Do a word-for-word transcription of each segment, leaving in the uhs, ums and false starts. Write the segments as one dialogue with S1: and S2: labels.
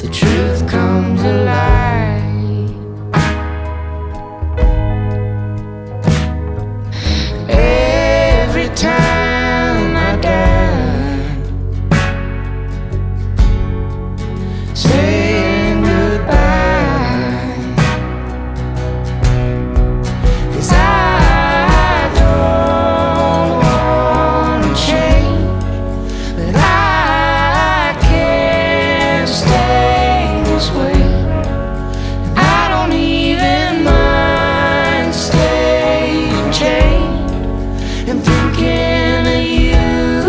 S1: the truth comes alive. Every time I die, saying goodbye, 'cause I don't wanna change, but I can't stay this way. I don't even mind staying chained and thinking of you,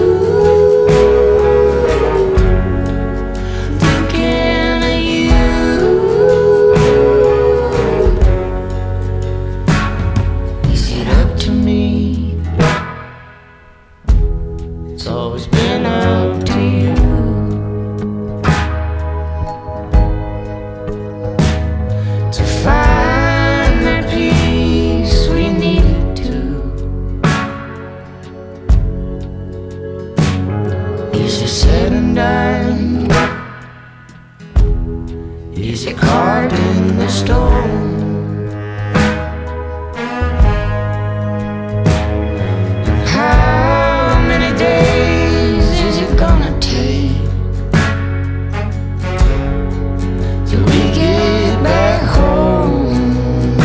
S1: thinking of you. Is it up to me? It's always been up to you to find that peace we needed to. Is it said and done? Is it carved in the stone? How many days is it gonna take till we get back home?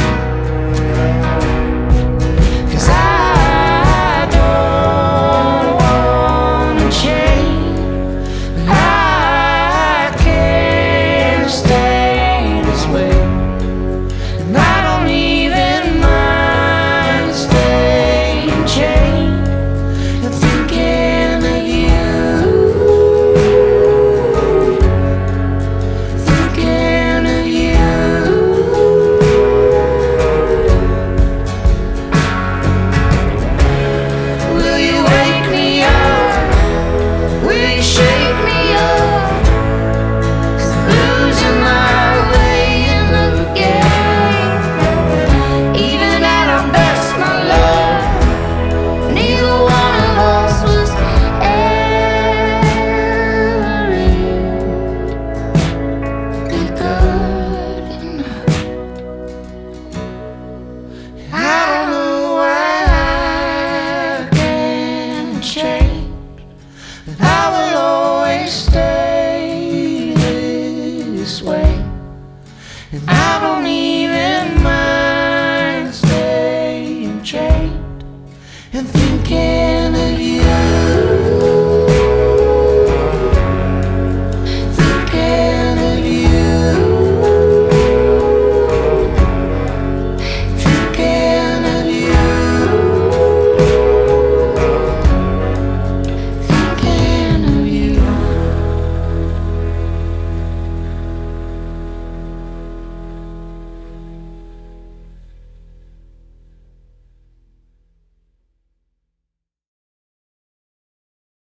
S1: 'Cause I don't wanna change, but I can't stay this way. And I don't even mind staying chained and thinking of you, thinking of you. Will you wake me up? Will you shake me up? 'Cause I'm losing my way in the game. Even at our best, my love, neither one of us was ever really good enough. I don't know why I can't change, but I will always stay this way. And I don't even mind staying chained and thinking